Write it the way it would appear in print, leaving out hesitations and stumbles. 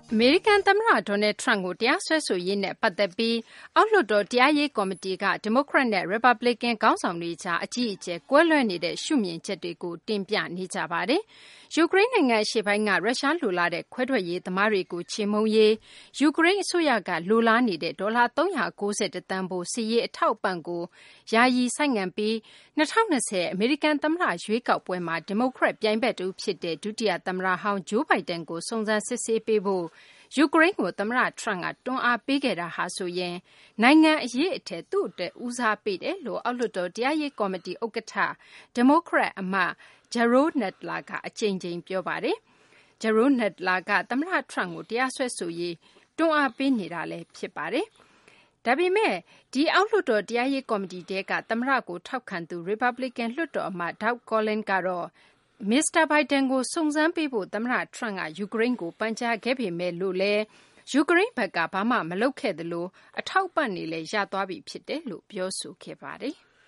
အမေရိကန်သမ္မတ Donald Trump ကိုတရားစွဲဆိုရေးနဲ့ပတ်သက်ပြီးအောက်လွှတ်တော်တရားရေးကော်မတီကဒီမိုကရက်နဲ့ရီပတ်ဘလစ်ကန်ခေါင်းဆောင်တွေကြားအကြီးအကျယ်ကွဲလွဲနေတဲ့ရှုမြင်ချက်တွေကိုတင်ပြနေကြပါတယ်။ယူကရိန်းနိုင်ငံအရှေ့ပိုင်းကရုရှားလိုလားတဲ့ခွဲထွက်ရေးသမားတွေကိုချေမှုန်းရေးယူကရိန်းအစိုးရကလိုလားနေတဲ့ဒေါ်လာ391တန်ဖိုးစစ်ရေးအထောက်အပံ့ကိုယာယီဆိုင်းငံ့ပြီး2020အမေရိကန်သမ္မတရွေးကောက်ပွဲမှာဒီမိုကရက်ပြိုင်ဘက်တူဖြစ်တဲ့ဒုတိယသမ္မတဟောင်းဂျိုးဘိုင်ဒန်ကိုစုံစမ်းစစ်ဆေးပေးဖို့ယူကရိန်းကိုသမ္မတ Trump ကတွန်းအားပေးခဲ့တာဟာဆိုရင်နိုင်ငံအရေးအထက်သူ့အတွက်ဦးစားပေးတယ်လို့အောက်လွှတ်တော်တရားရေးကော်မတီဥက္ကဋ္ဌဒီမိုကရက်အမတ် Jerrold Nadler ကအကြိမ်ကြိမ်ပြောပါတယ်။ Jerrold Nadler ကသမ္မတ Trump ကိုတရားစွဲဆိုရေးတွန်းအားပေးနေတာလည်းဖြစ်ပါတယ်။ဒါပေမဲ့ဒီအောက်လွှတ်တော်တရားရေးကော်မတီတဲကသမ္မတကိုထောက်ခံသူရီပတ်ဘလစ်ကန်လွှတ်တော်အမတ် Doug Collins ကတော့မစ္စတာဘိုင်ဒန်ကိုစုံစမ်းပေးဖို့သမ္မတ Trump ကယူကရိန်းကိုပန်ကြားခဲ့ပေမဲ့လို့လည်းယူကရိန်းဘက်ကဘာမှမလုပ်ခဲ့သလိုအထောက်အပံ့တွေလည်းရသွားပြီဖြစ်တယ်လို့ပြောဆိုခဲ့ပါတယ်။